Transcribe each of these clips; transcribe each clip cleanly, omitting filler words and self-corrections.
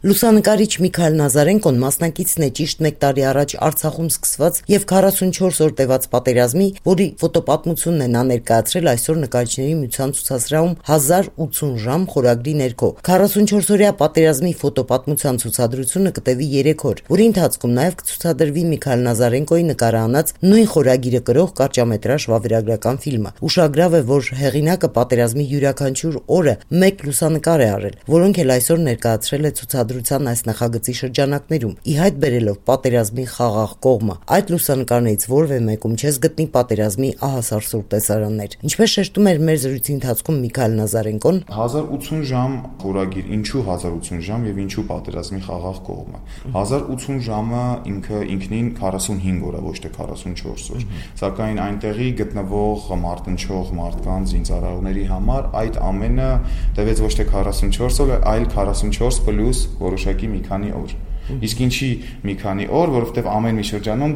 Լուսանկարիչ Միքայել Նազարենկոն մասնակիցն է ճիշտ 1 տարի առաջ Արցախում սկսված եւ 44 օր տևած պատերազմի, որի ֆոտոպատմությունն է նա ներկայացրել այսօր նկարիչների միության ցուցասրահում 1080 ժամ խորագրի ներքո։ 44-օրյա պատերազմի ֆոտոպատմության ցուցադրությունը կտևի 3 օր, որի ընթացքում նաեւ կցուցադրվի Միքայել Նազարենկոյի նկարահանած նույն խորագիրը կրող կարճամետրաժ վավերագրական ֆիլմը։ Ուշագրավ է, որ հեղինակը պատերազմի յուրաքանչյուր օրը 1 լուսանկար է արել, որոնք էլ այսօր ներկայացրել է ցուցադրության այս նախագծի շրջանակներում, ի հայտ բերելով պատերազմի խաղաղ կողմը։ Այդ լուսանկարներից որևէ մեկում չես գտնի պատերազմի ահասարսուռ տեսարաններ։ Ինչպես շեշտում էր մեր զրույցի ընթացքում Միքայել Նազարենկոն, 1080 ժամ խորագիր, ինչու 1080 ժամ եւ ինչու պատերազմի խաղաղ կողմը։ 1080 ժամը ինքնին 45 օր է, ոչ թե 44 օր։ Սակայն այնտեղի գտնվող մարտնչող մարդկանց զինծառայողների համար այդ ամենը տևեց ոչ թե 44 օր, այլ 44 պլյուս որոշակի մի քանի օր։ Իսկ ինչի մի քանի օր, որովհետև ամեն մի շրջանում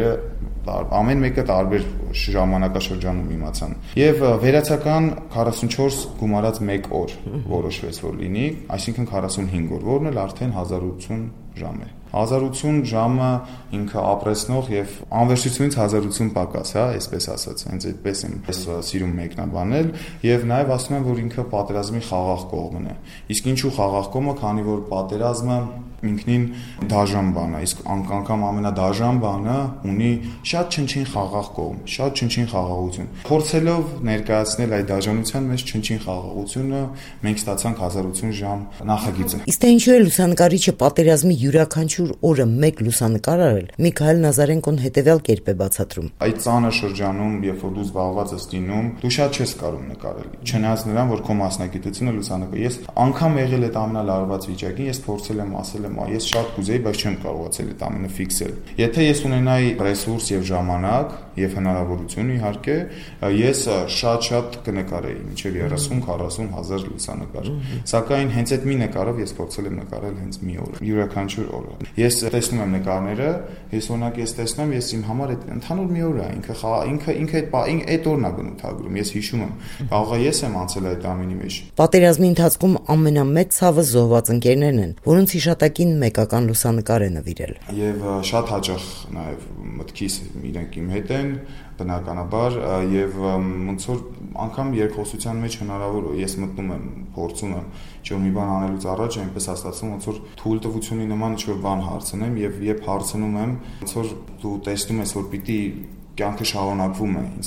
ամեն մեկը տարբեր ժամանակաշրջանում իմացան։ Եվ վերացական 44 գումարած 1 օր որոշվեց որ լինի, այսինքն 45 օր, որն էլ արդեն 1080 ժամ է։ 1080 ժամը ինքը ապրեցնող եւ անվերջությունից 1080 պակաս, հա, այսպես ասած, հենց այդպես եմ սիրում մեկնաբանել եւ նաեւ ասում եմ, որ ինքը պատերազմի խաղաղ կողմն է։ Իսկ ինչու խաղաղ կողմը, քանի որ պատերազմը ինքնին դաժան բան է, իսկ անգամ ամենադաժան բանը ունի շատ չնչին խաղաղ կողմ, շատ չնչին խաղաղություն։ Փորձելով ներկայացնել այդ դաժանության մեջ չնչին խաղաղությունը, մենք ստացանք 1080 ժամ նախագիծը։ Իսկ թե ինչու է լուսանկարիչը պատերազմի յուրաքանչյուր օրը 1 լուսանկար արել, Միքայել Նազարենկոն հետևյալ կերպ է բացատրում։ Այդ ծանր շրջանում, երբ որ դու զբաղված ես լինում, դու շատ չես կարող նկարել։ Չնայած նրան, որ քո մասնագիտությունը լուսանկար։ Ես անգամ եղել այդ ամենալարված վիճակին, ես փորձել եմ ասել եմ, ես շատ կուզեի, բայց չեմ կարողացել այդ ամենը ֆիքսել։ Եթե ես ունենայի ռեսուրս եւ ժամանակ եւ հնարավորություն իհարկե, ես շատ կնկարեի, մինչեւ 30-40 հազար լուսանկար։ Սակայն հենց այդ մի նկարով ես փորձել եմ նկարել հենց մի օր, յուրաքանչյուր օրը։ Ես տեսնում եմ նկարները, ես օրինակ տեսնում, ես իմ համար այդ ընդհանուր մի օր է, ինքը այդ օրն է բնութագրում, ես հիշում եմ։ Կարող է ես եմ անցել այդ ամենի մեջ։ Պատերազմի ընթացքում ամենամեծ ցավը զոհված ընկերներն են, որոնց հիշատակին մեկական լուսանկար է նվիրել։ Եվ շատ հաճախ նաև մտքիս իրենք իմ հետ են, բնականաբար, եւ ոնց որ անգամ երկխոսության մեջ հնարավոր ես մտնում եմ, փորձում եմ ինչ-որ մի բան անելուց առաջ այնպես հաստատվում ոնց որ թույլտվությունի նման ինչ-որ բան հարցնեմ եւ երբ հարցնում եմ ոնց որ դու տեսնում ես որ պիտի կյանքը շարունակվում է, ինձ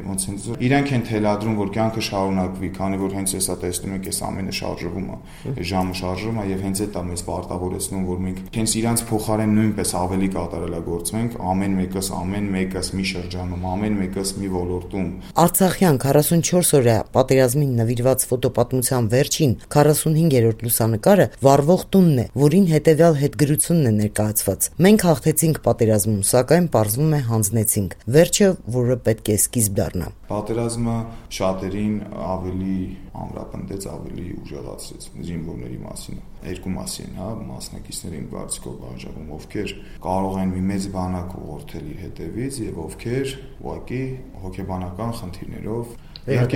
իրանք են թելադրում, որ կյանքը շարունակվի, քանի որ հենց հեսա տեսնում եք, այս ամենը շարժվում է, ժամը շարժվում է եւ հենց այդ է մեզ պարտավորեցնում, որ մենք հենց իրանք փոխարեն նույնպես ավելի կատարելագործվենք, ամեն մեկս մի շրջանում, ամեն մեկս մի ոլորտում։ Արցախյան 44-օրյա պատերազմին նվիրված ֆոտոպատմության վերջին 45-րդ լուսանկարը վառվող տունն է, որին հետեւյալ հետգրությունն է ներկայացված։ Մենք հաղթեցինք պատերազմում, սակայն պարզվում է հանձնեցինք։ Վերջը, որը պետք է սկիզբ դառնա։ Պատերազմը շատերին ավելի ամրապնդեց, ավելի ուժեղացրեց զինվորների մասին։ Երկու մասին, հա, մասնակիցներին բարձրով բաժանում, ովքեր կարող են մի մեծ բանակ ուղղորդել իր հետևից եւ ովքեր ուղղակի հոգեբանական խնդիրներով իհարկե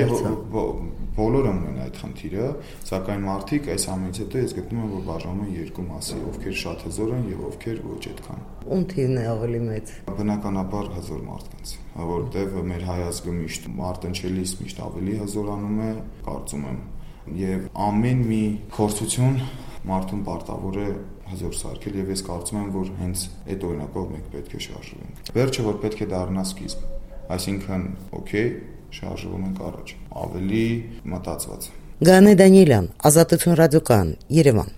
բոլորը ունեն այդ խնդիրը, սակայն մարդիկ այս ամենից հետո ես գտնում եմ, որ բաժանում են երկու մասի, ովքեր շատ հզոր են եւ ովքեր ոչ այդքան։ Ում թիվն է ավելի մեծ։ Բնականաբար հզոր մարդկանց, որտեղ մեր հայացքը միշտ մարտնչելիս միշտ ավելի հզորանում է, կարծում եմ, եւ ամեն մի փորձություն մարդուն պարտավոր է հզոր սարքել եւ ես կարծում եմ, որ հենց այդ օրինակով մենք պետք է շարժվենք։ Վերջը որ պետք է դառնա սկիզբ, այսինքն օքեյ շարժվում ենք առաջ, ավելի մտածված։ Գանե Դանիելյան, Ազատություն ռադիոկայան, Երևան։